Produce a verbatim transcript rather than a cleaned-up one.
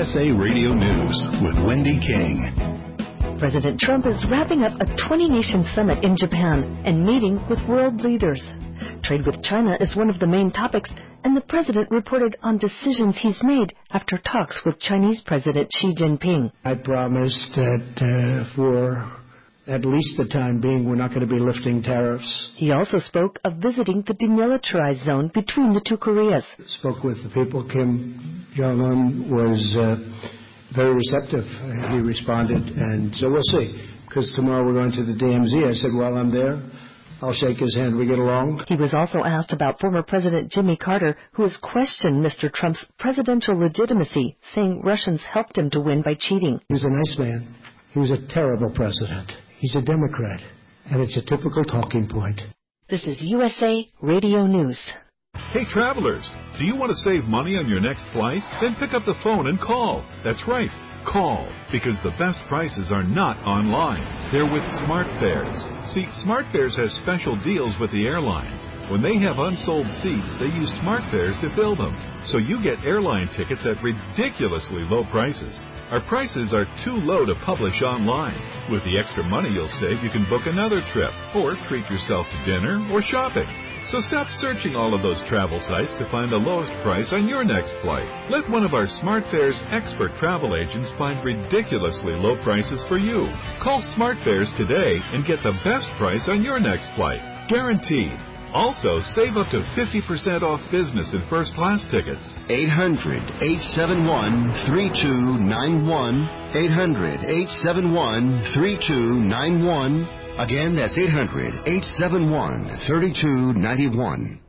S A Radio News with Wendy King. President Trump is wrapping up a twenty-nation summit in Japan and meeting with world leaders. Trade with China is one of the main topics, and the president reported on decisions he's made after talks with Chinese President Xi Jinping. I promised that uh, for at least the time being, we're not going to be lifting tariffs. He also spoke of visiting the demilitarized zone between the two Koreas. Spoke with the people. Kim Jong-un was uh, very receptive. He responded, and so we'll see. Because tomorrow we're going to the D M Z. I said, while I'm there, I'll shake his hand. We get along. He was also asked about former President Jimmy Carter, who has questioned Mister Trump's presidential legitimacy, saying Russians helped him to win by cheating. He was a nice man. He was a terrible president. He's a Democrat, and it's a typical talking point. This is U S A Radio News. Hey, travelers, do you want to save money on your next flight? Then pick up the phone and call. That's right, call, because the best prices are not online. They're with SmartFares. See, SmartFares has special deals with the airlines. When they have unsold seats, they use SmartFares to fill them. So you get airline tickets at ridiculously low prices. Our prices are too low to publish online. With the extra money you'll save, you can book another trip, or treat yourself to dinner or shopping. So stop searching all of those travel sites to find the lowest price on your next flight. Let one of our SmartFares expert travel agents find ridiculously low prices for you. Call SmartFares today and get the best price on your next flight. Guaranteed. Also, save up to fifty percent off business and first class tickets. eight hundred, eight seven one, three two nine one. eight hundred, eight seven one, three two nine one. Again, that's eight hundred, eight seven one, three two nine one.